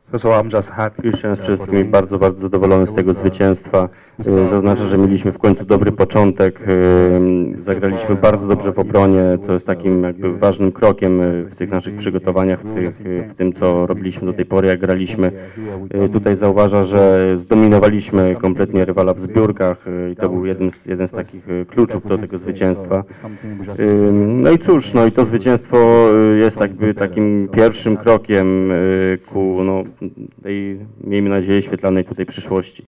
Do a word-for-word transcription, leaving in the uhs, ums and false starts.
First of all, I'm just happy. Już jestem z wszystkimi bardzo, bardzo zadowolony z tego zwycięstwa. E, Zaznaczę, że mieliśmy w końcu dobry początek. E, Zagraliśmy bardzo dobrze w obronie, co jest takim jakby ważnym krokiem e, w tych naszych przygotowaniach, w, tych, w tym, co robiliśmy do tej pory, jak graliśmy. E, Tutaj zauważa, że zdominowaliśmy kompletnie rywala w zbiórkach e, i to był jeden z, jeden z takich e, kluczów do tego zwycięstwa. E, No i cóż, no i to zwycięstwo e, jest jakby takim pierwszym krokiem e, ku no, tej, miejmy nadzieję, świetlanej tutaj przyszłości.